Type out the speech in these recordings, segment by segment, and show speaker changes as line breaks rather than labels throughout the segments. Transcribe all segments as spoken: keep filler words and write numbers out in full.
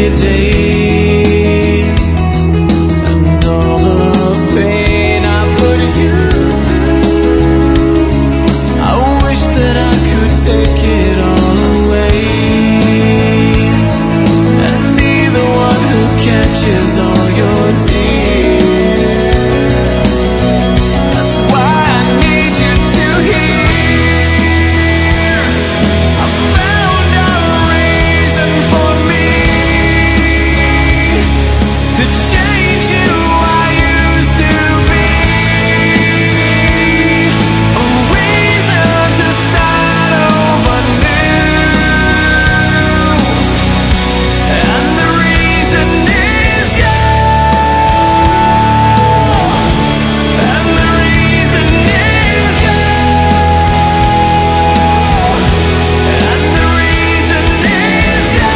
every day, and all the pain I put you through, I wish that I could take it all away, and be the one who catches all your tears. That's why I need you to hear. I found a reason for me to change who I used to be, a reason to start over new, and the reason is you, and the reason is you, and the reason is you,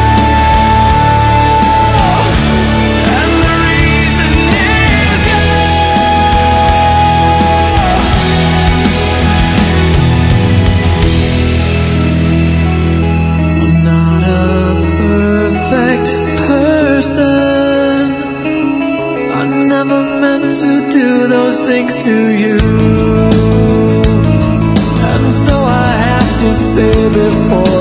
and the reason is you. I'm not a perfect person. I never meant to do those things to you, and so I have to say before